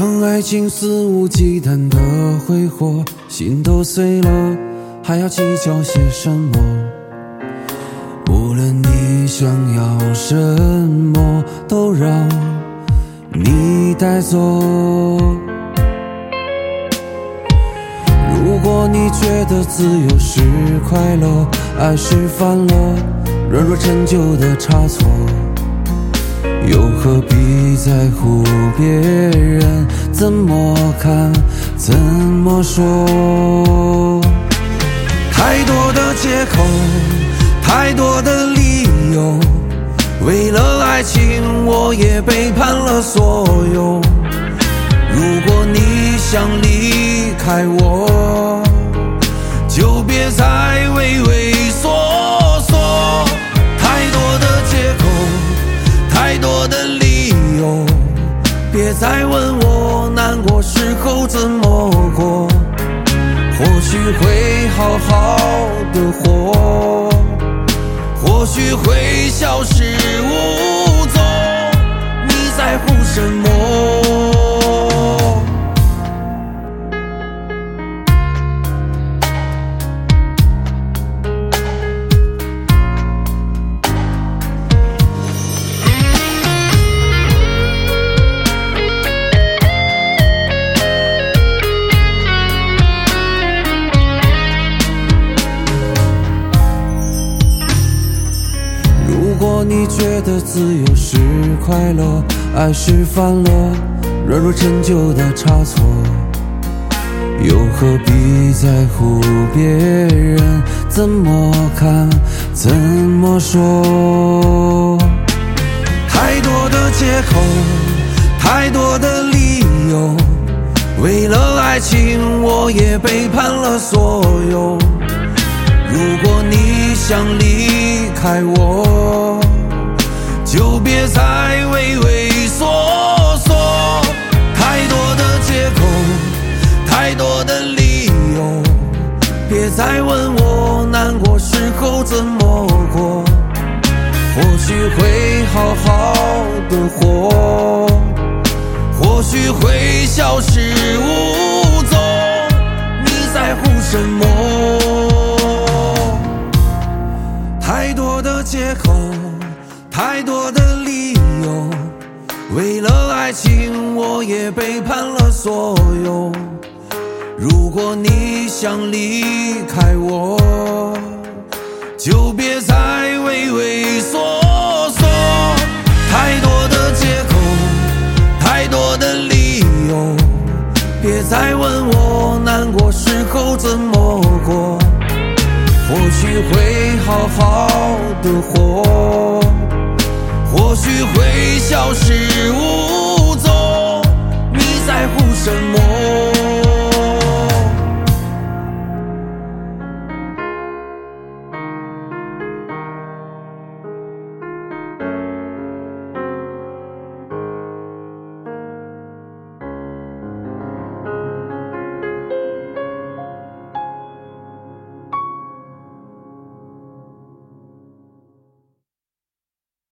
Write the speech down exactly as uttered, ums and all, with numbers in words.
当爱情肆无忌惮的挥霍，心都碎了，还要计较些什么？无论你想要什么，都让你带走。如果你觉得自由是快乐，爱是犯了软弱陈旧的差错，又何必在乎别人怎么看怎么说？太多的借口，太多的理由，为了爱情我也背叛了所有。如果你想离开我，就别再畏畏缩缩。太多的借口，太多的理由，别再问我难过时候怎么过。或许会好好的活，或许会消失无踪，你在乎什么？如果你觉得自由是快乐，爱是犯了软弱陈旧的差错，又何必在乎别人怎么看怎么说？太多的借口，太多的理由，为了爱情我也背叛了所有。如果你想离开我，就别再畏畏缩缩。太多的借口，太多的理由，别再问我难过时候怎么过。或许会好好的活，或许会消失无踪，你在乎什么？太多的借口，太多的理由，为了爱情我也背叛了所有。如果你想离开我，就别再畏畏缩缩。太多的借口，太多的理由，别再问我难过时候怎么过。或许会好好的活，或许会消失无